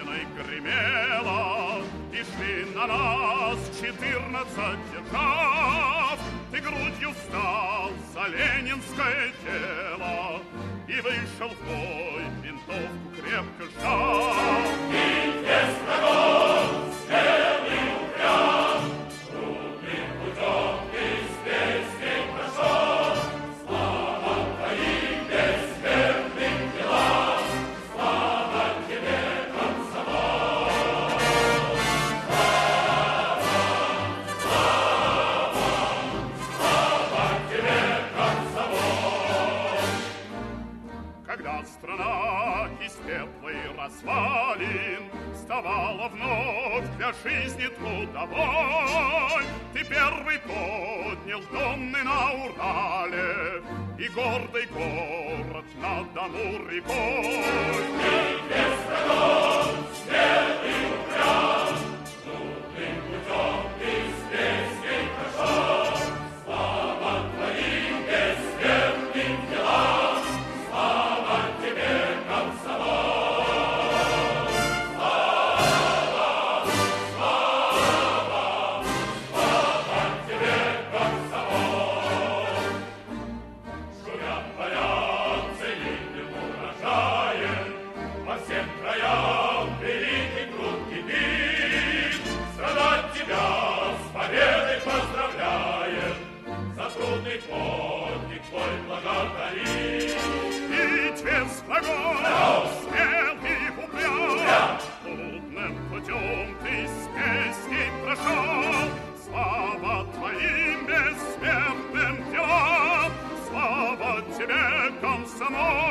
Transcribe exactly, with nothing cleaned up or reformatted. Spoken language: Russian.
Набережной гремело, и шли на нас четырнадцать держав. Ты грудью встал за ленинское дело и вышел в бой, винтовку крепко сжал. И без врагов смелый упрям, трудным путем ты с песней прошел. Слава твоим бессмертным делам, слава тебе, комсомол! Слава, слава, слава тебе, комсомол! Когда страна из пепла и развалин вставала вновь для жизни трудовой, ты первый поднял домны на Урале и гордый город над Амур-рекой. И без врагов смелый упрям, трудным путем ты с песней прошел. Слава твоим бессмертным делам, слава тебе, комсомол! Слава, слава, слава тебе, комсомол! Шумят поля целинным урожаем, по всем краям великий труд кипит. Страдать тебя с победой поздравляем, за трудный подвиг твой благодарим. Ведь без врагов смелый упрям, трудным путем ты с песней прошел. Слава твоим бессмертным делам, слава тебе, комсомол!